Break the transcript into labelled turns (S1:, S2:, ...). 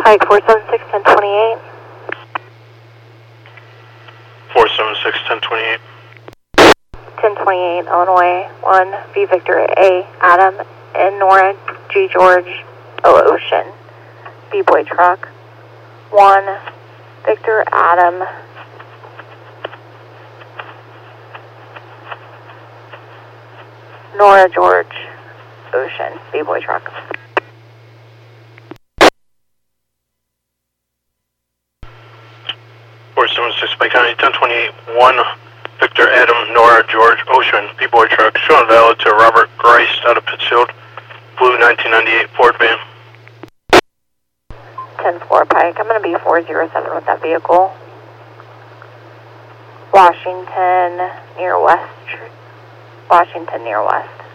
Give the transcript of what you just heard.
S1: Pike 476 1028.
S2: 476 1028.
S1: 1028 Illinois 1 V Victor A Adam N Nora G George O Ocean B Boy Truck 1 Victor Adam Nora George Ocean B Boy Truck.
S2: 476 Pike County 1028 1 Victor Adam Nora George Ocean B-Boy Truck showing valid to Robert Grice out of Pittsfield, blue 1998 Ford van.
S1: 10-4 Pike, I'm going to be 407 with that vehicle. Washington near West.